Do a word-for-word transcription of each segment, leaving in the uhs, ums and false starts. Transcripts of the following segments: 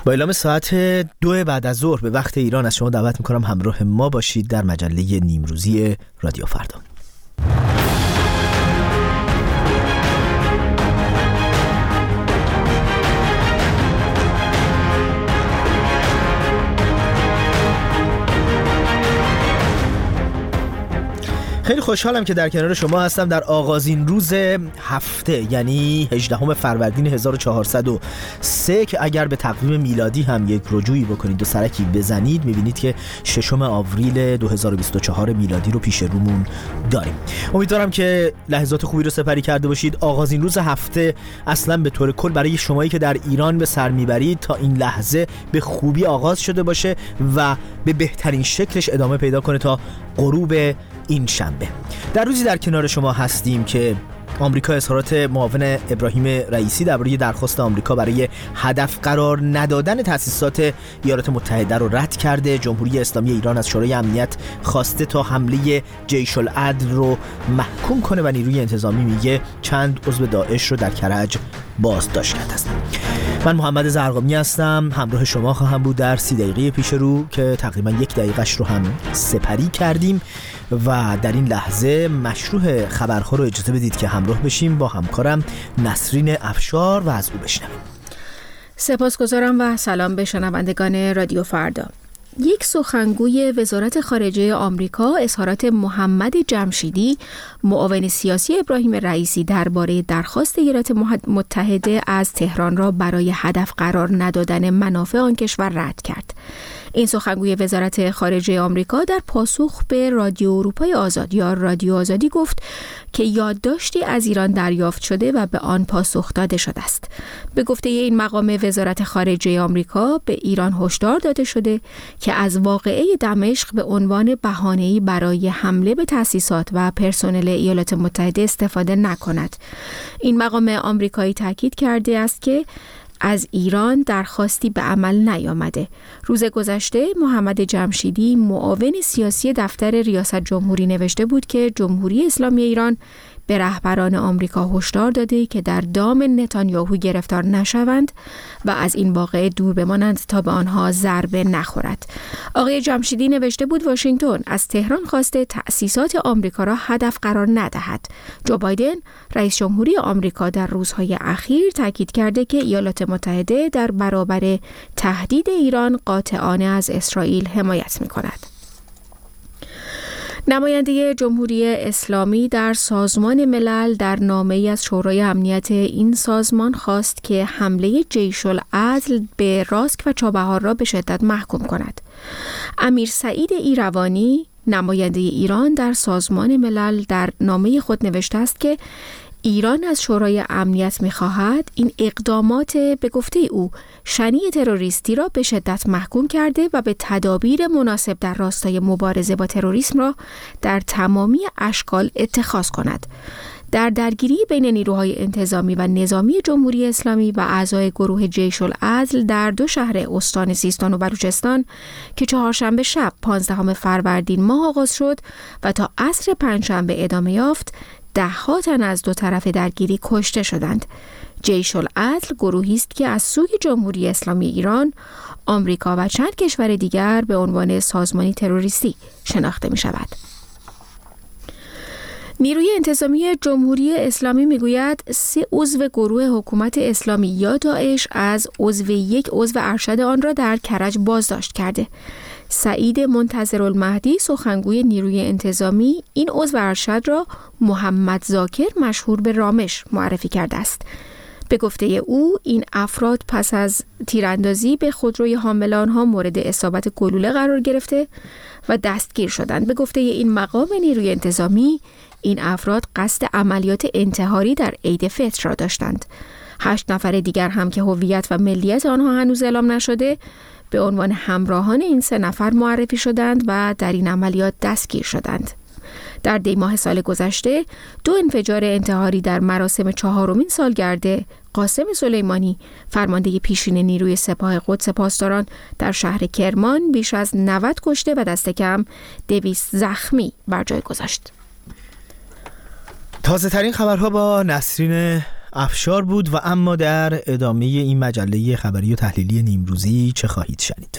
با اعلام ساعت دو بعد از ظهر به وقت ایران از شما دعوت میکنم همراه ما باشید در مجله نیمروزی رادیو فردا. خیلی خوشحالم که در کنار شما هستم در آغازین روز هفته، یعنی هجدهم فروردین هزار و چهارصد و سه که اگر به تقویم میلادی هم یک رجوعی بکنید و سرکی بزنید میبینید که ششم آوریل دو هزار و بیست و چهار میلادی رو پیش رومون داریم. امیدوارم که لحظات خوبی رو سپری کرده باشید. آغازین روز هفته اصلا به طور کل برای شمایی که در ایران به سر میبرید تا این لحظه به خوبی آغاز شده باشه و به بهترین شکلش ادامه پیدا کنه تا غروب این شنبه. در روزی در کنار شما هستیم که آمریکا اظهارات معاون ابراهیم رئیسی درباره درخواست آمریکا برای هدف قرار ندادن تأسیسات ایالات متحده رو رد کرده. جمهوری اسلامی ایران از شورای امنیت خواسته تا حمله جیش العدل رو محکوم کنه و نیروی انتظامی میگه چند عضو داعش رو در کرج بازداشت کرده است. من محمد زرقامی هستم، همراه شما خواهم بود در سی دقیقه پیش رو که تقریبا یک دقیقهش رو هم سپری کردیم و در این لحظه مشروع خبرها رو اجازه بدید که همراه بشیم با همکارم نسرین افشار و از او بشنویم. سپاسگزارم و سلام به شنوندگان رادیو فردا. یک سخنگوی وزارت خارجه آمریکا اظهارات محمد جمشیدی معاون سیاسی ابراهیم رئیسی درباره درخواست ایالات متحده از تهران را برای هدف قرار ندادن منافع آن کشور رد کرد. این سخنگوی وزارت خارجه آمریکا در پاسخ به رادیو اروپای آزاد یا رادیو آزادی گفت که یادداشتی از ایران دریافت شده و به آن پاسخ داده شده است. به گفته این مقام وزارت خارجه آمریکا به ایران هشدار داده شده که از واقعه دمشق به عنوان بهانه‌ای برای حمله به تأسیسات و پرسنل ایالات متحده استفاده نکند. این مقام آمریکایی تاکید کرده است که از ایران درخواستی به عمل نیامده. روز گذشته محمد جمشیدی معاون سیاسی دفتر ریاست جمهوری نوشته بود که جمهوری اسلامی ایران به رهبران آمریکا هشدار داده که در دام نتانیاهو گرفتار نشوند و از این واقعه دور بمانند تا به آنها ضربه نخورد. آقای جمشیدی نوشته بود واشنگتن از تهران خواسته تأسیسات آمریکا را هدف قرار ندهد. جو بایدن رئیس جمهوری آمریکا در روزهای اخیر تاکید کرده که ایالات متحده در برابر تهدید ایران قاطعانه از اسرائیل حمایت می‌کند. نماینده جمهوری اسلامی در سازمان ملل در نامه‌ای از شورای امنیت این سازمان خواست که حمله جیش العدل به راسک و چابهار را به شدت محکوم کند. امیر سعید ایروانی نماینده ایران در سازمان ملل در نامه خود نوشته است که ایران از شورای امنیت می‌خواهد این اقدامات به گفته او شنیع تروریستی را به شدت محکوم کرده و به تدابیر مناسب در راستای مبارزه با تروریسم را در تمامی اشکال اتخاذ کند. در درگیری بین نیروهای انتظامی و نظامی جمهوری اسلامی و اعضای گروه جیش العدل در دو شهر استان سیستان و بلوچستان که چهارشنبه شب پانزدهم فروردین ماه آغاز شد و تا عصر پنجشنبه ادامه یافت، ده ها تن از دو طرف درگیری کشته شدند. جیش العدل گروهی است که از سوی جمهوری اسلامی ایران، آمریکا و چند کشور دیگر به عنوان سازمانی تروریستی شناخته می شود. نیروی انتظامی جمهوری اسلامی میگوید سه عضو گروه حکومت اسلامی یا داعش از عضو یک عضو ارشد آن را در کرج بازداشت کرده. سعید منتظرالمهدی سخنگوی نیروی انتظامی این عضو ارشد را محمد ذاکر مشهور به رامش معرفی کرده است. به گفته او این افراد پس از تیراندازی به خودروی حامل آنها مورد اصابت گلوله قرار گرفته و دستگیر شدند. به گفته این مقام نیروی انتظامی این افراد قصد عملیات انتحاری در عید فطر را داشتند. هشت نفر دیگر هم که هویت و ملیت آنها هنوز اعلام نشده به عنوان همراهان این سه نفر معرفی شدند و در این عملیات دستگیر شدند. در دی ماه سال گذشته دو انفجار انتحاری در مراسم چهارمین سالگرد قاسم سلیمانی فرمانده پیشین نیروی سپاه قدس پاسداران در شهر کرمان بیش از نود کشته و دست کم دویست زخمی بر جای گذاشت. تازه ترین خبرها با نسرین افشار بود و اما در ادامه این مجله خبری و تحلیلی نیمروزی چه خواهید شنید؟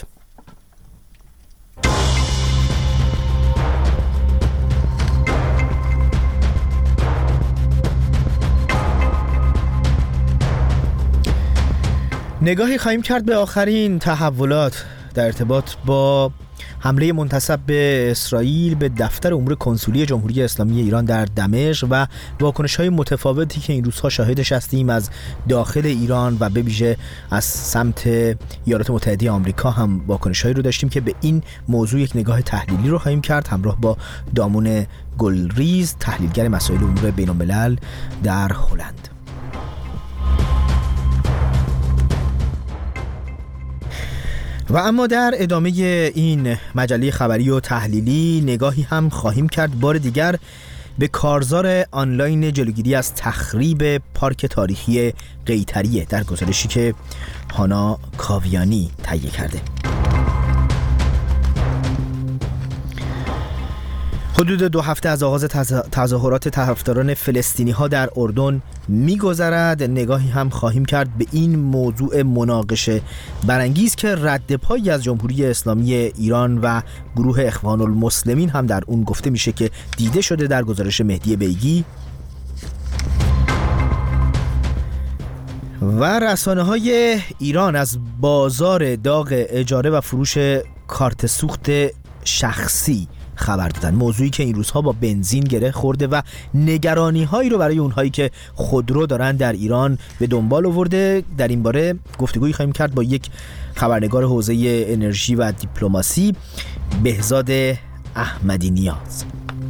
نگاهی خواهیم کرد به آخرین تحولات در ارتباط با حمله منتسب به اسرائیل به دفتر امور کنسولی جمهوری اسلامی ایران در دمشق و واکنش‌های متفاوتی که این روزها شاهدش هستیم از داخل ایران و به ویژه از سمت ایالات متحده آمریکا هم واکنش‌هایی رو داشتیم که به این موضوع یک نگاه تحلیلی رو خواهیم کرد همراه با دامون گلریز، تحلیلگر مسائل امور بین‌الملل در هلند. و اما در ادامه این مجله خبری و تحلیلی نگاهی هم خواهیم کرد بار دیگر به کارزار آنلاین جلوگیری از تخریب پارک تاریخی قیطریه در گزارشی که هانا کاویانی تهیه کرده. حدود دو هفته از آغاز تظاهرات طرفداران فلسطینی ها در اردن می‌گذرد. نگاهی هم خواهیم کرد به این موضوع مناقشه برانگیز که رد پایی از جمهوری اسلامی ایران و گروه اخوان المسلمین هم در اون گفته میشه که دیده شده در گزارش مهدی بیگی. و رسانه‌های ایران از بازار داغ اجاره و فروش کارت سوخت شخصی خبر دادن، موضوعی که این روزها با بنزین گره خورده و نگرانی هایی رو برای اونهایی که خودرو دارن در ایران به دنبال آورده. در این باره گفتگویی خواهیم کرد با یک خبرنگار حوزه انرژی و دیپلماسی، بهزاد احمدی نیاز.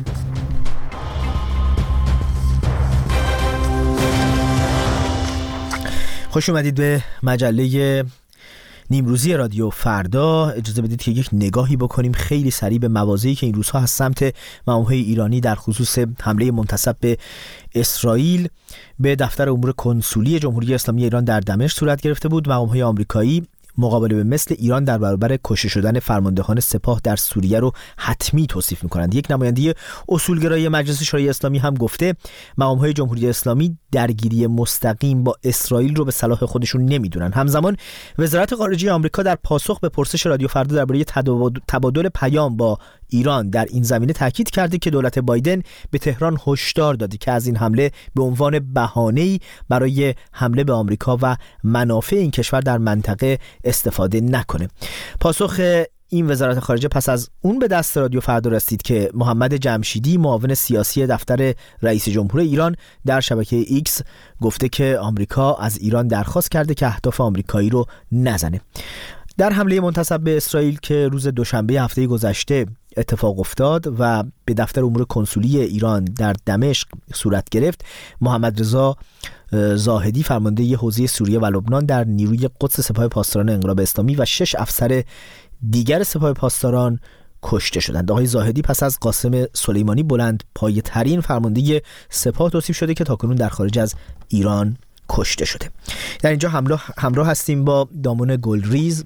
خوش اومدید به مجله نیمروزی رادیو فردا. اجازه بدید که یک نگاهی بکنیم خیلی سریع به مواضعی که این روزها از سمت مامورهای ایرانی در خصوص حمله منتسب به اسرائیل به دفتر امور کنسولی جمهوری اسلامی ایران در دمشق صورت گرفته بود. مامورهای آمریکایی مقابله به مثل ایران در برابر کشته شدن فرماندهان سپاه در سوریه رو حتمی توصیف می‌کنند. یک نماینده اصولگرای مجلس شورای اسلامی هم گفته مقام‌های جمهوری اسلامی درگیری مستقیم با اسرائیل رو به صلاح خودشون نمیدونن. همزمان وزارت خارجه آمریکا در پاسخ به پرسش رادیو فردا درباره تبادل پیام با ایران در این زمینه تاکید کرده که دولت بایدن به تهران هشدار داده که از این حمله به عنوان بهانه‌ای برای حمله به آمریکا و منافع این کشور در منطقه استفاده نکنه. پاسخ این وزارت خارجه پس از اون به دست رادیو فردا رسید که محمد جمشیدی معاون سیاسی دفتر رئیس جمهور ایران در شبکه ایکس گفته که آمریکا از ایران درخواست کرده که اهداف آمریکایی رو نزنه. در حمله منتسب به اسرائیل که روز دوشنبه هفته گذشته اتفاق افتاد و به دفتر امور کنسولی ایران در دمشق صورت گرفت، محمد رضا زاهدی فرمانده حوزه سوریه و لبنان در نیروی قدس سپاه پاسداران انقلاب اسلامی و شش افسر دیگر سپاه پاسداران کشته شدند. آقای زاهدی پس از قاسم سلیمانی بلند پایه ترین فرمانده سپاه توصیف شده که تاکنون در خارج از ایران کشته شده. در اینجا همراه همراه هستیم با دامون گلریز،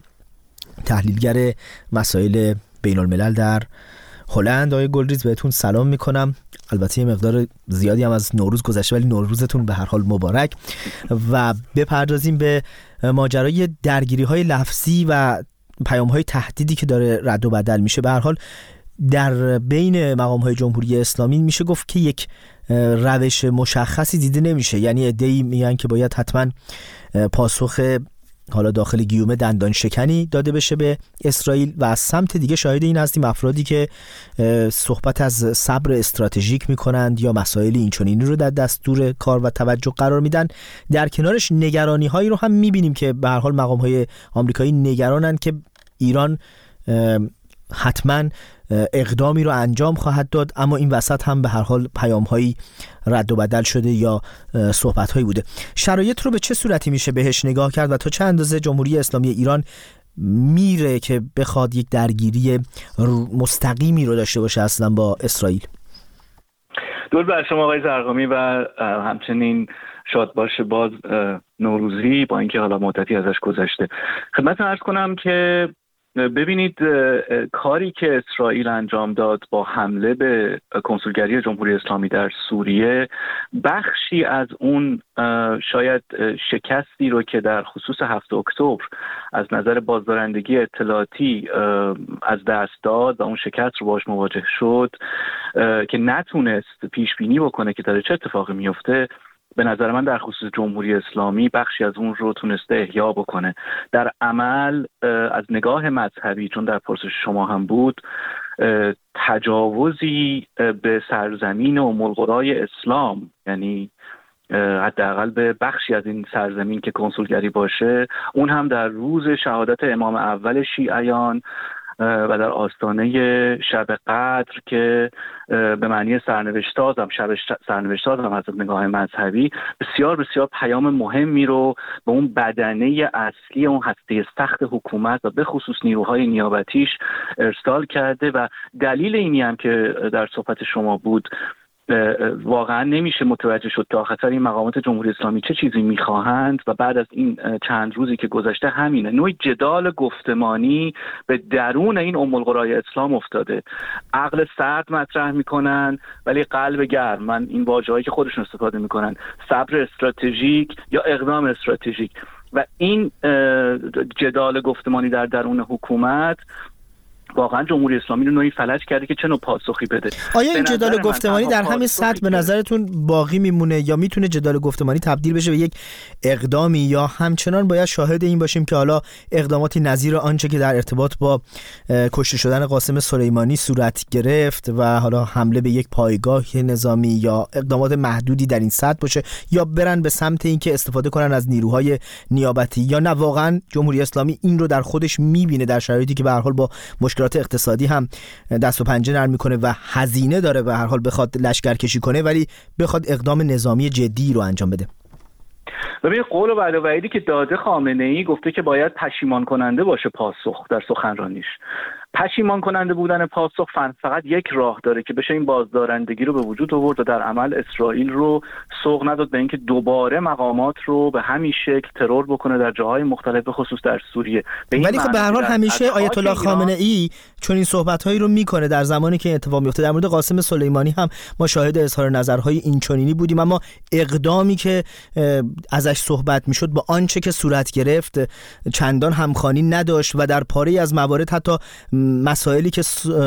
تحلیلگر مسائل بین الملل در هلند. آقای گلریز بهتون سلام میکنم. البته یه مقدار زیادی هم از نوروز گذشته ولی نوروزتون به هر حال مبارک. و بپردازیم به ماجرای درگیری های لفظی و پیام های تهدیدی که داره رد و بدل میشه. به هر حال در بین مقام های جمهوری اسلامی میشه گفت که یک روش مشخصی دیده نمیشه، یعنی عده‌ای میگن که باید حتما پاسخ حالا داخل گیومه دندان شکنی داده بشه به اسرائیل و از سمت دیگه شاهد این هستیم افرادی که صحبت از صبر استراتژیک میکنند یا مسائل اینچنینی رو در دستور کار و توجه قرار میدن. در کنارش نگرانی هایی رو هم میبینیم که به هر حال مقام های آمریکایی نگرانند که ایران حتما اقدامی رو انجام خواهد داد، اما این وسط هم به هر حال پیام‌هایی رد و بدل شده یا صحبت‌هایی بوده. شرایط رو به چه صورتی میشه بهش نگاه کرد و تا چه اندازه جمهوری اسلامی ایران میره که بخواد یک درگیری مستقیمی رو داشته باشه اصلا با اسرائیل؟ درود بر شما آقای زرقامی و همچنین شاد باشه باز نوروزی، با اینکه حالا مدتی ازش گذشته. خدمتتون عرض کنم که ببینید کاری که اسرائیل انجام داد با حمله به کنسولگری جمهوری اسلامی در سوریه بخشی از اون شاید شکستی رو که در خصوص هفتم اکتبر از نظر بازدارندگی اطلاعاتی از دست داد و اون شکست رو باش مواجه شد که نتونست پیش بینی بکنه که داره چه اتفاقی میفته، به نظر من در خصوص جمهوری اسلامی بخشی از اون رو تونسته احیا بکنه. در عمل از نگاه مذهبی، چون در پرسش شما هم بود، تجاوزی به سرزمین ام القری اسلام، یعنی حداقل به بخشی از این سرزمین که کنسولگری باشه، اون هم در روز شهادت امام اول شیعیان و در آستانه شب قدر که به معنی سرنوشت‌ساز هم شب سرنوشت‌ساز هم از نگاه مذهبی بسیار بسیار پیام مهمی رو به اون بدنه اصلی اون هسته سخت حکومت و به خصوص نیروهای نیابتیش ارسال کرده. و دلیل اینی هم که در صحبت شما بود، واقعا نمیشه متوجه شد تا آخر این مقامات جمهوری اسلامی چه چیزی میخواهند و بعد از این چند روزی که گذشته همینه نوعی جدال گفتمانی به درون این ام القری اسلام افتاده. عقل سرد مطرح میکنن ولی قلب گرم، من این واژه‌هایی که خودشون استفاده میکنن، صبر استراتژیک یا اقدام استراتژیک، و این جدال گفتمانی در درون حکومت واقعا جمهوری اسلامی رو نوعی فلج کرده که چه نوع پاسخی بده. آیا این جدال گفتمانی در همین سطح به نظرتون باقی میمونه یا میتونه جدال گفتمانی تبدیل بشه به یک اقدامی، یا همچنان باید شاهد این باشیم که حالا اقداماتی نظیر آنچه که در ارتباط با کشته شدن قاسم سلیمانی صورت گرفت و حالا حمله به یک پایگاه نظامی یا اقدامات محدودی در این سطح باشه، یا برن به سمت این که استفاده کنن از نیروهای نیابتی، یا نه واقعا جمهوری اسلامی این رو در خودش میبینه در شرایطی که به هر حال با مشکلات اقتصادی هم دست و پنجه نرم میکنه و هزینه داره به هر حال بخواد لشکرکشی کنه ولی بخواد اقدام نظامی جدی رو انجام بده؟ ببین، قول و وعده و وعیدی که داده خامنه‌ای گفته که باید پشیمان کننده باشه پاسخ در سخنرانیش. پشیمان کننده بودن پاسخ فقط یک راه داره که بشه این بازدارندگی رو به وجود آورد و در عمل اسرائیل رو سوق نداد به اینکه دوباره مقامات رو به همین شکل ترور بکنه در جاهای مختلف، به خصوص در سوریه. ولی خب به هر حال همیشه آیت الله خامنه ای چون این صحبت‌هایی رو میکنه در زمانی که اتفاق میفته. در مورد قاسم سلیمانی هم ما شاهد اظهار نظرهای اینچنینی بودیم، اما اقدامی که ازش صحبت میشد با آنچه که صورت گرفت چندان همخوانی نداشت و در پاره از موارد حتی مسائلی که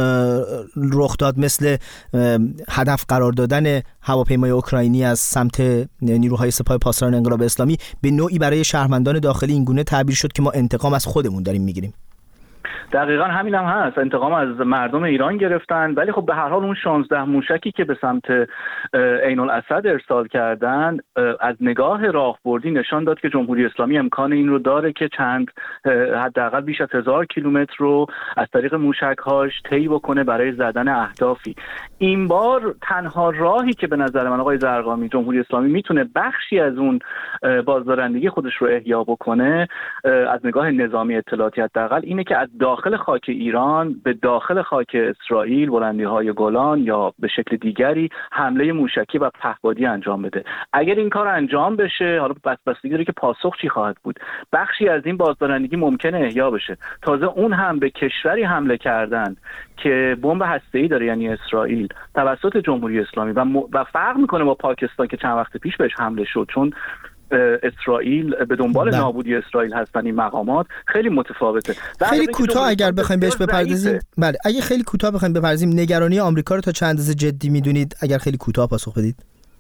رخ داد مثل هدف قرار دادن هواپیمای اوکراینی از سمت نیروهای سپاه پاسداران انقلاب اسلامی به نوعی برای شهروندان داخلی اینگونه تعبیر شد که ما انتقام از خودمون داریم میگیریم. دقیقاً همین هم هست، انتقام از مردم ایران گرفتن، ولی خب به هر حال اون شانزده موشکی که به سمت عین الاسد ارسال کردن از نگاه راهبردی نشان داد که جمهوری اسلامی امکان این رو داره که چند حداقل بیش از هزار کیلومتر رو از طریق موشک‌هاش طی بکنه برای زدن اهدافی. این بار تنها راهی که به نظر من آقای زرقامی جمهوری اسلامی میتونه بخشی از اون بازدارندگی خودش رو احیا بکنه از نگاه نظامی اطلاعاتی حداقل اینه که از داخل خاک ایران به داخل خاک اسرائیل، بلندی‌های گولان یا به شکل دیگری حمله موشکی و پهپادی انجام بده. اگر این کار انجام بشه، حالا بستگی داره که پاسخ چی خواهد بود، بخشی از این بازدارندگی ممکنه احیا بشه. تازه اون هم به کشوری حمله کردن که بمب هسته‌ای داره، یعنی اسرائیل، توسط جمهوری اسلامی و, م... و فرق میکنه با پاکستان که چند وقت پیش بهش حمله شد، چون اسرائیل به دنبال ده. نابودی اسرائیل هستن. این مقامات خیلی متفاوته. خیلی کوتاه اگر بخوایم بهش بپردازیم، بله اگه خیلی کوتاه بخوایم بپردازیم، نگرانی آمریکا رو تا چند اندازه جدی میدونید؟ اگر خیلی کوتاه پاسخ بدید.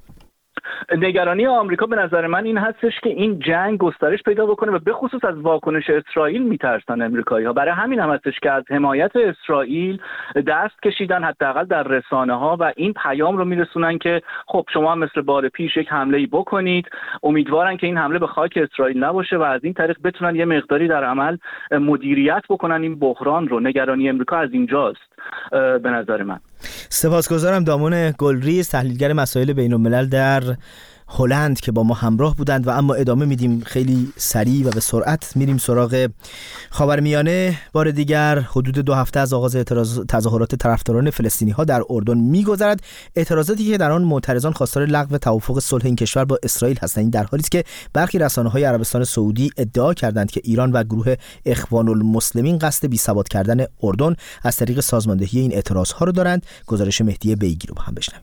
نگرانی آمریکا به نظر من این هستش که این جنگ گسترش پیدا بکنه و به خصوص از واکنش اسرائیل میترسن امریکایی‌ها. برای همین هم هستش که از حمایت اسرائیل دست کشیدن، حداقل در رسانه‌ها، و این پیام رو میرسونن که خب شما هم مثل بار پیش یک حمله‌ای بکنید. امیدوارن که این حمله به خاک اسرائیل نباشه و از این طریق بتونن یه مقداری در عمل مدیریت بکنن این بحران رو. نگرانی امریکا از اینجاست به نظر من. سپاسگزارم. دامون گلریز، تحلیلگر مسائل بین‌الملل در هلند که با ما همراه بودند و اما ادامه میدیم خیلی سریع و به سرعت میریم سراغ خاورمیانه. بار دیگر حدود دو هفته از آغاز اعتراض تظاهرات طرفداران فلسطینی ها در اردن میگذرد، اعتراضاتی که در آن معترضان خواستار لغو توافق صلح این کشور با اسرائیل هستند. این در حالی است که برخی رسانه‌های عربستان سعودی ادعا کردند که ایران و گروه اخوان المسلمین قصد بی‌ثبات کردن اردن از طریق سازماندهی این اعتراضها رو دارند. گزارش مهدی بیگی رو با هم بشنویم.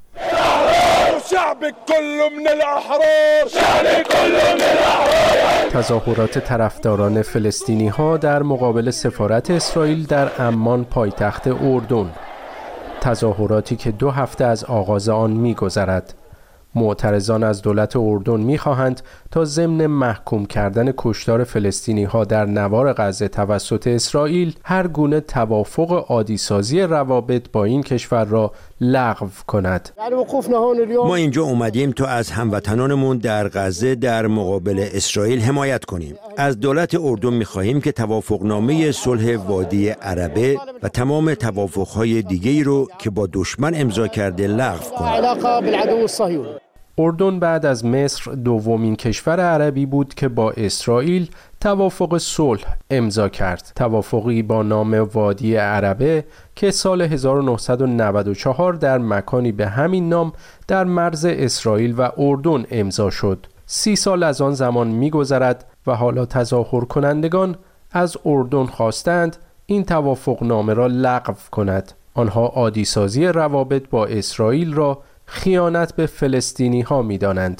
تظاهرات طرفداران فلسطینی ها در مقابل سفارت اسرائیل در عمان پایتخت اردن، تظاهراتی که دو هفته از آغاز آن می‌گذرد. معترضان از دولت اردن می‌خواهند تا ضمن محکوم کردن کشتار فلسطینی‌ها در نوار غزه توسط اسرائیل هر گونه توافق عادی‌سازی روابط با این کشور را لغو کند. ما اینجا اومدیم تا از هموطنانمون در غزه در مقابل اسرائیل حمایت کنیم. از دولت اردن می‌خواهیم که توافقنامه صلح وادی عربه و تمام توافق‌های دیگه‌ای رو که با دشمن امضا کرده لغو کند. اردن بعد از مصر دومین کشور عربی بود که با اسرائیل توافق صلح امضا کرد. توافقی با نام وادی عربه که سال هزار و نهصد و نود و چهار در مکانی به همین نام در مرز اسرائیل و اردن امضا شد. سی سال از آن زمان می‌گذرد و حالا تظاهر کنندگان از اردن خواستند این توافق نامه را لغو کند. آنها عادی‌سازی روابط با اسرائیل را خیانت به فلسطینی ها می دانند.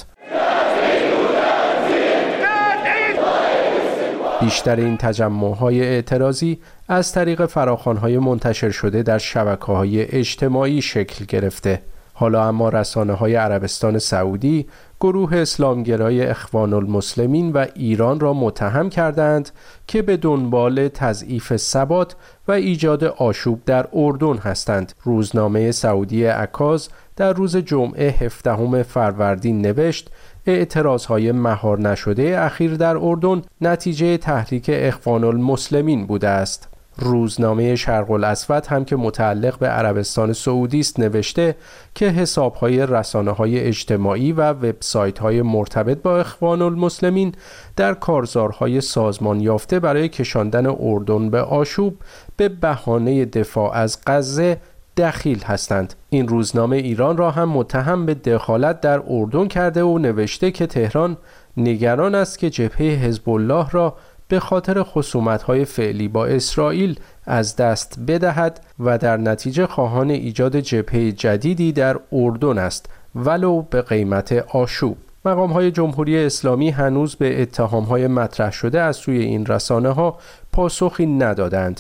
بیشتر این تجمع‌های اعتراضی از طریق فراخوان‌های منتشر شده در شبکه‌های اجتماعی شکل گرفته. حالا اما رسانه‌های عربستان سعودی گروه اسلامگرای اخوان المسلمین و ایران را متهم کردند که به دنبال تضعیف ثبات و ایجاد آشوب در اردن هستند. روزنامه سعودی عکاظ در روز جمعه هفدهم فروردین نوشت اعتراضهای مهار نشده اخیر در اردن نتیجه تحریک اخوان المسلمین بوده است. روزنامه شرق الاسود هم که متعلق به عربستان سعودی است نوشته که حساب‌های رسانه‌های اجتماعی و وبسایت‌های مرتبط با اخوان المسلمین در کارزارهای سازمان یافته برای کشاندن اردن به آشوب به بهانه دفاع از غزه دخیل هستند. این روزنامه ایران را هم متهم به دخالت در اردن کرده و نوشته که تهران نگران است که جبهه حزب الله را به خاطر خصومت‌های فعلی با اسرائیل از دست بدهد و در نتیجه خواهان ایجاد جبهه جدیدی در اردن است ولو به قیمت آشوب. مقام‌های جمهوری اسلامی هنوز به اتهام‌های مطرح شده از سوی این رسانه‌ها پاسخی ندادند.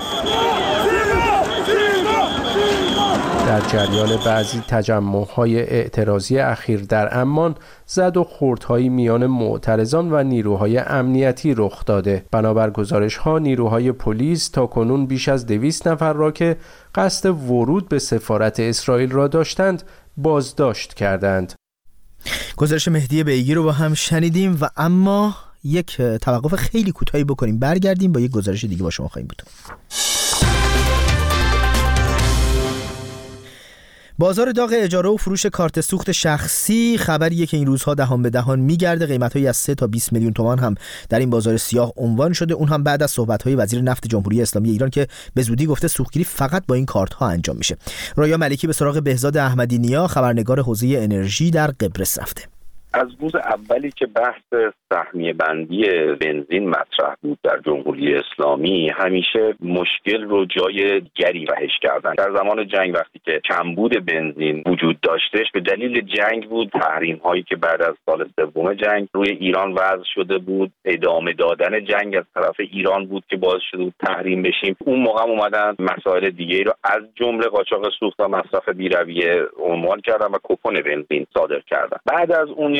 در جریان بعضی تجمع‌های اعتراضی اخیر در عمان زد و خوردهایی میان معترضان و نیروهای امنیتی رخ داده. بنابر گزارش‌ها نیروهای پلیس تاکنون بیش از دویست نفر را که قصد ورود به سفارت اسرائیل را داشتند بازداشت کردند. گزارش مهدی بیگی رو با هم شنیدیم و اما یک توقف خیلی کوتاهی بکنیم، برگردیم با یک گزارش دیگه با شما خواهیم بود. بازار داغ اجاره و فروش کارت سوخت شخصی خبریه که این روزها دهان به دهان میگرده. قیمت‌هایی از سه تا بیست میلیون تومان هم در این بازار سیاه عنوان شده، اون هم بعد از صحبت‌های وزیر نفت جمهوری اسلامی ایران که به زودی گفته سوختگیری فقط با این کارت‌ها انجام میشه. رویا ملکی به سراغ بهزاد احمدی نیا، خبرنگار حوزه انرژی در قبرس رفته. از روز اولی که بحث سهمیه بندی بنزین مطرح بود در جمهوری اسلامی همیشه مشکل رو جای گری رهش کردن. در زمان جنگ وقتی که کمبود بنزین وجود داشتش به دلیل جنگ بود، تحریم هایی که بعد از سال سوم جنگ روی ایران وضع شده بود، ادامه دادن جنگ از طرف ایران بود که باعث شده بود تحریم بشیم. اون موقع اومدن مسائل دیگه رو از جمله قاچاق سوخت و مصرف بی‌رویه عنوان کردن و کوپن بنزین صادر کردن. بعد از اون یک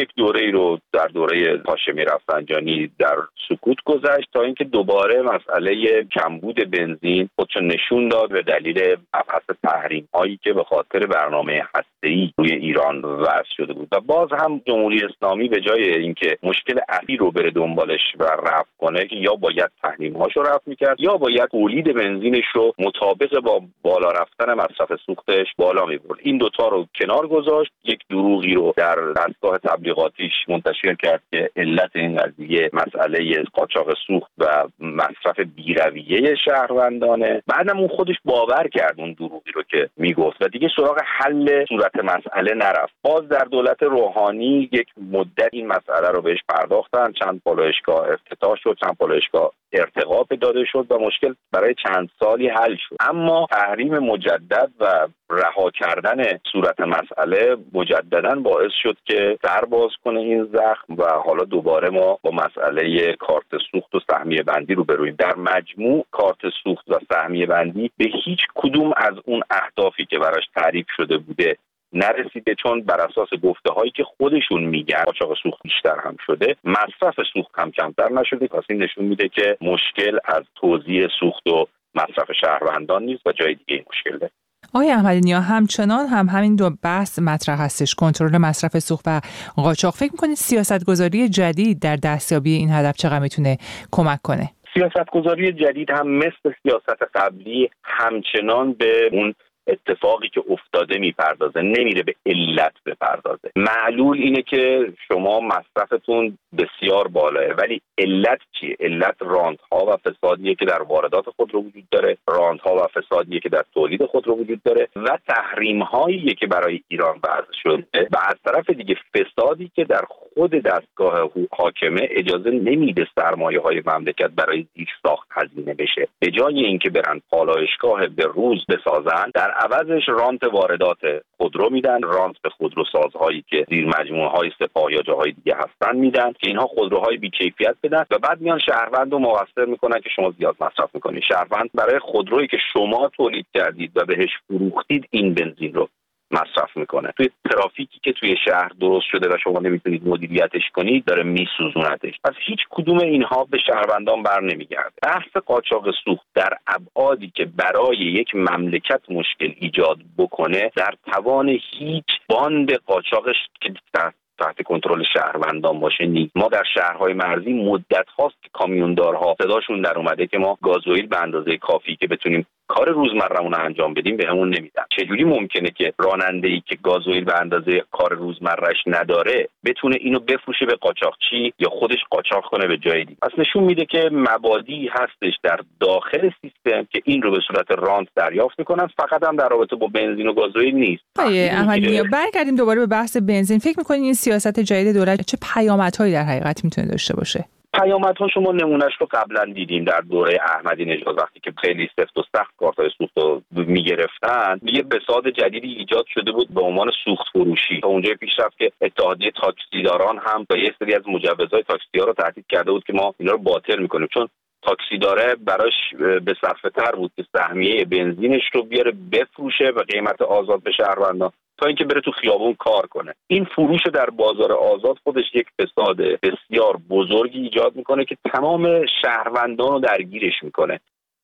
یک دوره رو در دوره هاشمی رفسنجانی در سکوت گذشت تا اینکه دوباره مسئله کمبود بنزین خودشو نشون داد به دلیل مبحث تحریم هایی که به خاطر برنامه هسته‌ای روی ایران وضع شده بود و باز هم جمهوری اسلامی به جای اینکه مشکل اصلی رو بره دنبالش و رفع کنه که یا باید تحریم هاشو رفع میکرد یا باید تولید بنزینش رو مطابق با بالا رفتن مصرف سوختش بالا میبرد. این دوتا رو کنار گذاشت، یک دروغی رو در دستگاه تبلیغاتیش منتشر کرد که علت این قضیه مسئله قاچاق سوخت و مصرف بی‌رویه شهروندانه. بعدم اون خودش باور کرد اون دروغی رو که میگفت و دیگه سراغ حل صورت مسئله نرفت. باز در دولت روحانی یک مدت این مسئله رو بهش پرداختن، چند پالایشگاه افتتاح شد، چند پالایشگاه ارتقا داده شد و مشکل برای چند سالی حل شد. اما تحریم مجدد و رها کردن صورت مسئله مجددا باعث شد که در باز کنه این زخم و حالا دوباره ما با مسئله کارت سوخت و سهمیه بندی رو برویم. در مجموع کارت سوخت و سهمیه بندی به هیچ کدوم از اون اهدافی که براش تعریف شده بوده نرسیده، چون بر اساس گفته هایی که خودشون میگن قاچاق سوخت بیشتر هم شده، مصرف سوخت هم کمتر نشده. پس این نشون میده که مشکل از توزیع سوخت و مصرف شهروندان نیست و جای دیگه این مشکل داره. آقای احمدی نیا، همچنان هم همین دو بحث مطرح هستش، کنترل مصرف سوخت و قاچاق. فکر می‌کنید سیاست‌گذاری جدید در دستیابی این هدف چقدر میتونه کمک کنه؟ سیاست‌گذاری جدید هم مثل سیاست قبلی همچنان به اون اتفاقی که افتاده میپردازه، نمیره به علت بپردازه. معلول اینه که شما مصرفتون بسیار بالاه، ولی علت چیه؟ علت راندها و فسادیه که در واردات خودرو وجود داره، راندها و فسادیه که در تولید خودرو وجود داره و تحریم هایی که برای ایران وضع شده و از طرف دیگه فسادی که در خود دستگاه حاکمه اجازه نمیده سرمایه های مملکت برای زیر ساخت هزینه بشه. به جای اینکه برن پالایشگاه به روز بسازن، در عوضش رانت واردات خودرو میدن، رانت به خودروسازهایی که زیر مجموعه های سپاه یا جاهای دیگه هستن میدن که اینها خودروهای بی‌کیفیت بدن و بعد میان شهروند رو مقصر میکنن که شما زیاد مصرف میکنید. شهروند برای خودرویی که شما تولید کردید و بهش فروختید این بنزین رو مصرف میکنه. توی ترافیکی که توی شهر درست شده و شما نمیتونید مدیریتش کنید داره میسوزونتش. پس هیچ کدوم اینها به شهروندان بر نمیگرده. بحث قاچاق سوخت در ابعادی که برای یک مملکت مشکل ایجاد بکنه در توان هیچ باند قاچاقش که تحت کنترل شهروندان باشه نیست. ما در شهرهای مرزی مدت هاست که کامیوندارها صداشون در اومده که ما گازوئیل به اندازه کافی که بتونیم کار روزمره‌مون رو انجام بدیم بهمون نمیدن. چجوری ممکنه که راننده‌ای که گازوئیل به اندازه کار روزمره‌اش نداره بتونه اینو بفروشه به قاچاقچی یا خودش قاچاق کنه به جای دیگه؟ پس نشون میده که مبادی هستش در داخل سیستم که این رو به صورت رانت دریافت میکنن، فقط هم در رابطه با بنزین و گازوئیل نیست. آقای احمدی، برگردیم دوباره به بحث بنزین. فکر می‌کنید این سیاست جدید دولت چه پیامدهایی در حقیقت میتونه داشته باشه؟ پیامدها شما نمونهش رو قبلا دیدیم در دوره احمدی نژاد وقتی که خیلی سفت و سخت کارت‌های سوخت رو می‌گرفتن، یه بساط جدیدی ایجاد شده بود به عنوان سوخت فروشی. تا اونجای پیش رفت که اتحادیه تاکسیداران هم با یه سری از مجوزهای تاکسی‌ها رو تهدید کرده بود که ما اینا رو باطل می‌کنیم، چون تاکسی داره براش به صرفه تر بود که سهمیه بنزینش رو بیاره بفروشه و قیمت آزاد به شهروندان تا اینکه بره تو خیابون کار کنه. این فروش در بازار آزاد خودش یک فساد بسیار بزرگی ایجاد میکنه که تمام شهروندان رو درگیرش میکنه.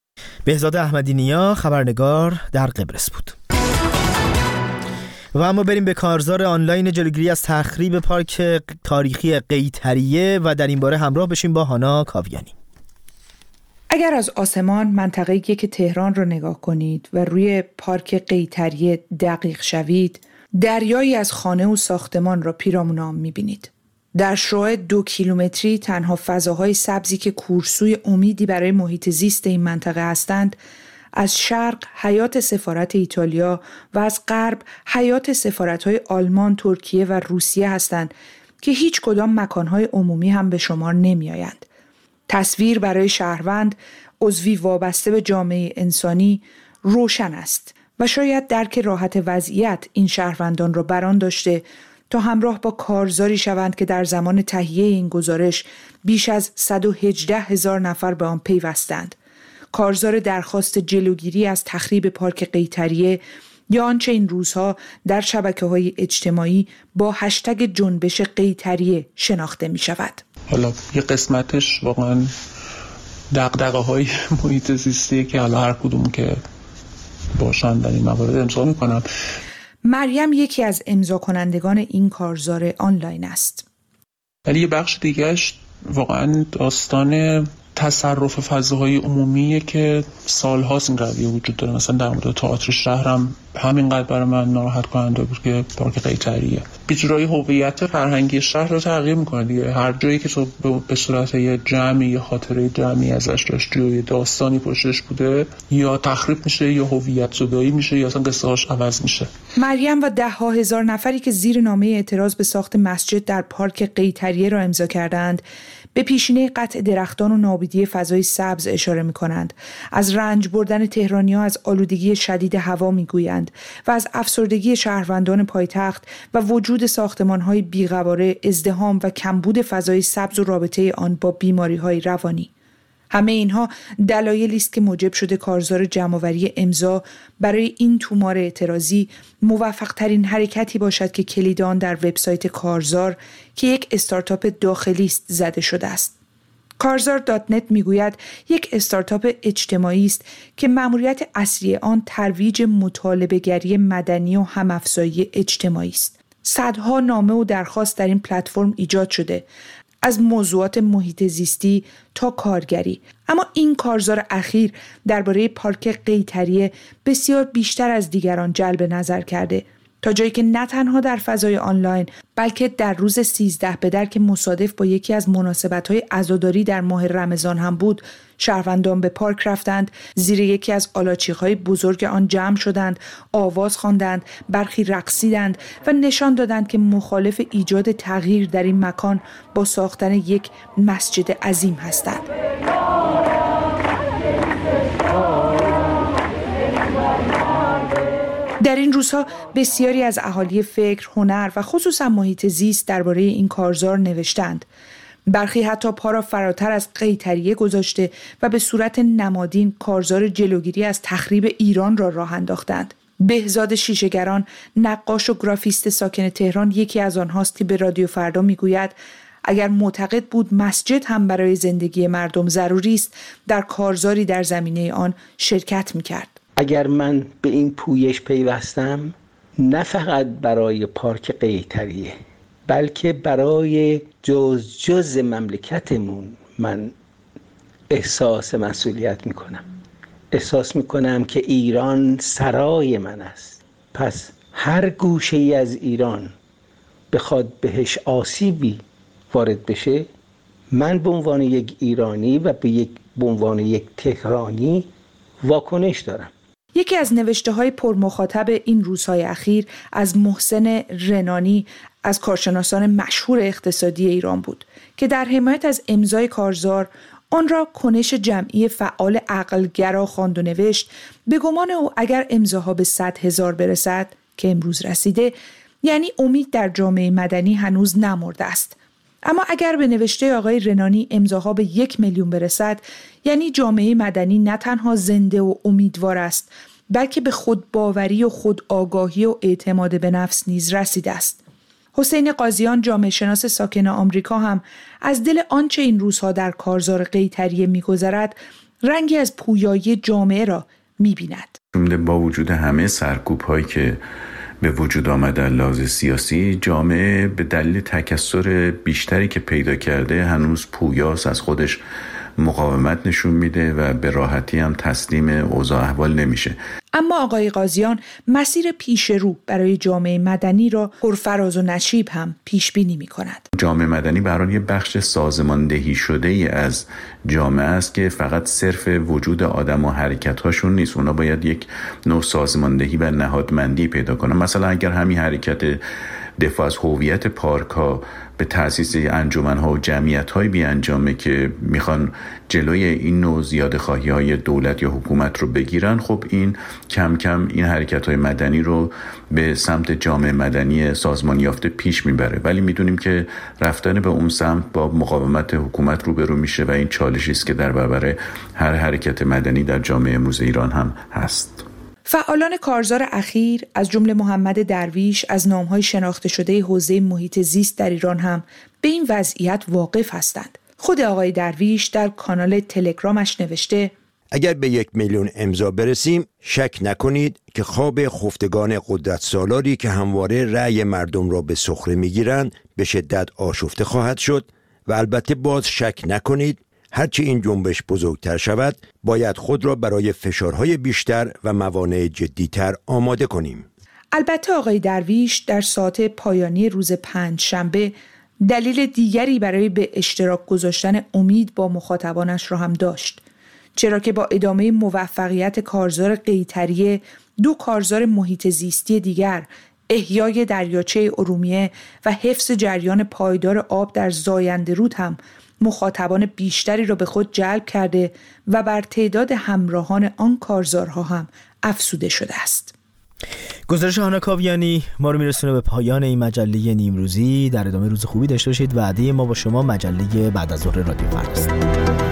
بهزاد احمدی نیا، خبرنگار در قبرس بود. و اما بریم به کارزار آنلاین جلوگیری از تخریب پارک تاریخی قیطریه و در این باره همراه بشیم با هانا کاویانی. اگر از آسمان منطقه یک تهران رو نگاه کنید و روی پارک قیطریه دقیق شوید، دریایی از خانه و ساختمان را پیرامونام می‌بینید. در شعاع دو کیلومتری تنها فضاهای سبزی که کورسوی امیدی برای محیط زیست این منطقه هستند، از شرق حیات سفارت ایتالیا و از غرب حیات سفارت‌های آلمان، ترکیه و روسیه هستند که هیچ کدام مکان‌های عمومی هم به شمار نمی‌آیند. تصویر برای شهروند عضوی وابسته به جامعه انسانی روشن است و شاید درک راحت وضعیت این شهروندان را بران داشته تا همراه با کارزاری شوند که در زمان تهیه این گزارش بیش از صد و هجده هزار نفر به آن پیوستند. کارزار درخواست جلوگیری از تخریب پارک قیطریه یا آنچه این روزها در شبکه‌های اجتماعی با هشتگ جنبش قیطریه شناخته می شود. حالا یه قسمتش واقعا دغدغه‌های محیط زیستیه که حالا هر کدوم که باشن در این موارد امضا میکنم. مریم یکی از امضا کنندگان این کارزار آنلاین است. ولی یه بخش دیگهش واقعا داستان تصرف فضاهای عمومیه که سالهاست این رویه وجود داره. مثلا در مورد تئاتر شهرم همینقدر برای من ناراحت کننده بود که پارک قیطریه بی‌جرایی هویت فرهنگی شهر رو تغییر میکنه دیگه. هر جایی که تو به صورت یه جمعی یا خاطره جمعی ازش داشتی و یه داستانی پشتش بوده، یا تخریب میشه یا هویت زدایی میشه یا اصلا قصه هاش عوض میشه. مریم و ده ها هزار نفری که زیر نامه اعتراض به ساخت مسجد در پارک قیطریه را امضا کردند به پیشینه قطع درختان و نابودی فضای سبز اشاره می‌کنند. از رنج بردن تهرانی‌ها از آلودگی شدید هوا می‌گویند و از افسردگی شهروندان پایتخت و وجود ساختمان‌های بی‌قواره، ازدحام و کمبود فضای سبز و رابطه آن با بیماری‌های روانی. همه اینها دلایلی است که موجب شده کارزار جمع‌آوری امضا برای این تومار اعتراضی موفق‌ترین حرکتی باشد که کلید آن در وبسایت کارزار که یک استارتاپ داخلی است زده شده است. کارزار دات نت میگوید یک استارتاپ اجتماعی است که مأموریت اصلی آن ترویج مطالبه‌گری مدنی و هم‌افزایی اجتماعی است. صدها نامه و درخواست در این پلتفرم ایجاد شده، از موضوعات محیط زیستی تا کارگری. اما این کارزار اخیر درباره پارک قیطریه بسیار بیشتر از دیگران جلب نظر کرده، تا جایی که نه تنها در فضای آنلاین بلکه در روز سیزده بدر که مصادف با یکی از مناسبت‌های عزاداری در ماه رمضان هم بود، شهروندان به پارک رفتند، زیر یکی از آلاچیق‌های بزرگ آن جمع شدند، آواز خواندند، برخی رقصیدند و نشان دادند که مخالف ایجاد تغییر در این مکان با ساختن یک مسجد عظیم هستند. در این روزها بسیاری از اهالی فکر، هنر و خصوصا محیط زیست درباره این کارزار نوشتند. برخی حتی پا را فراتر از قیطریه گذاشته و به صورت نمادین کارزار جلوگیری از تخریب ایران را راه انداختند. بهزاد شیشه‌گران، نقاش و گرافیست ساکن تهران، یکی از آنهاست که به رادیو فردا میگوید اگر معتقد بود مسجد هم برای زندگی مردم ضروری است، در کارزاری در زمینه آن شرکت میکرد. اگر من به این پویش پیوستم، نه فقط برای پارک قیطریه بلکه برای جز جز مملکتمون من احساس مسئولیت میکنم. احساس میکنم که ایران سرای من است. پس هر گوشه ای از ایران بخواد بهش آسیبی وارد بشه، من به عنوان یک ایرانی و به یک به عنوان یک تهرانی واکنش دارم. یکی از نوشته‌های پرمخاطب این روزهای اخیر از محسن رنانی از کارشناسان مشهور اقتصادی ایران بود که در حمایت از امضای کارزار آن را کنش جمعی فعال عقلگرا خواند و نوشت به گمان او اگر امضاها به صد هزار برسد که امروز رسیده، یعنی امید در جامعه مدنی هنوز نمرده است. اما اگر به نوشته آقای رنانی امضاها به یک میلیون برسد، یعنی جامعه مدنی نه تنها زنده و امیدوار است، بلکه به خودباوری و خودآگاهی و اعتماد به نفس نیز رسیده است. حسین قاضیان، جامعه شناس ساکن آمریکا، هم از دل آنچه این روزها در کارزار قیطریه می‌گذرد رنگی از پویایی جامعه را می‌بیند. با وجود همه سرکوب‌هایی که به وجود آمده لحاظ سیاسی، جامعه به دلیل تکثر بیشتری که پیدا کرده هنوز پویاست، از خودش مقاومت نشون میده و به راحتی هم تسلیم اوضاع احوال نمیشه. اما آقای قاضیان مسیر پیش رو برای جامعه مدنی را پرفراز و نشیب هم پیش بینی می‌کند. جامعه مدنی به هر حال یه بخش سازماندهی شده ای از جامعه است که فقط صرف وجود آدم و حرکت‌هاشون نیست. اونا باید یک نوع سازماندهی و نهادمندی پیدا کنن. مثلا اگر همین حرکت دفاع از هویت پارک‌ها به تأسیس انجمن‌ها و جمعیت‌های بی‌انجامه که میخوان جلوی این نوع زیاده‌خواهی‌های دولت یا حکومت رو بگیرن، خب این کم کم این حرکت‌های مدنی رو به سمت جامعه مدنی سازمان یافته پیش میبره. ولی میدونیم که رفتن به اون سمت با مقاومت حکومت روبرو میشه و این چالشی است که در برابر هر حرکت مدنی در جامعه امروز ایران هم هست. فعالان کارزار اخیر از جمله محمد درویش از نام‌های شناخته شده حوزه محیط زیست در ایران هم به این وضعیت واقف هستند. خود آقای درویش در کانال تلگرامش نوشته: اگر به یک میلیون امضا برسیم شک نکنید که خواب خفتگان قدرت سالاری که همواره رأی مردم را به سخره میگیرند به شدت آشفته خواهد شد و البته باز شک نکنید هرچی این جنبش بزرگتر شود باید خود را برای فشارهای بیشتر و موانع جدیتر آماده کنیم. البته آقای درویش در ساعت پایانی روز پنج شنبه دلیل دیگری برای به اشتراک گذاشتن امید با مخاطبانش را هم داشت، چرا که با ادامه موفقیت کارزار قیطریه دو کارزار محیط زیستی دیگر، احیای دریاچه ارومیه و حفظ جریان پایدار آب در زاینده رود هم مخاطبان بیشتری را به خود جلب کرده و بر تعداد همراهان آن کارزارها هم افزوده شده است. گزارش هانا کاویانی ما رو میرسونه به پایان این مجله نیمروزی. در ادامه روز خوبی داشته باشید. وعده ما با شما مجله بعد از ظهر رادیو فردا است.